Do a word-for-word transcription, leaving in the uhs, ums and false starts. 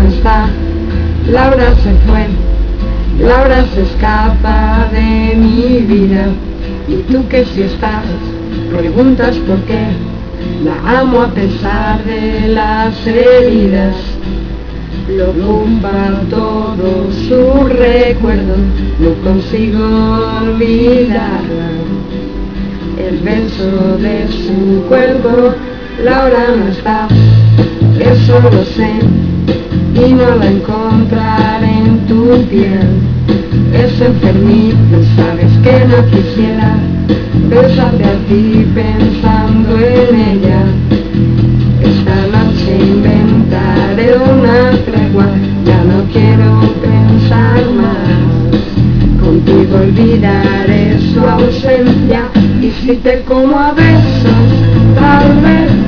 está, Laura se fue, Laura se escapa de mi vida. Y tú que si estás, preguntas por qué, la amo a pesar de las heridas. Lo ocupa todo su recuerdo, no consigo olvidarla. El beso de su cuerpo, Laura no está, eso lo sé, y no la encontraré en tu piel. Es enfermizo, sabes que no quisiera besarte a ti pensando en ella. Esta noche inventaré una tregua, ya no quiero pensar más. Contigo olvidaré su ausencia, y si te como a besos, tal vez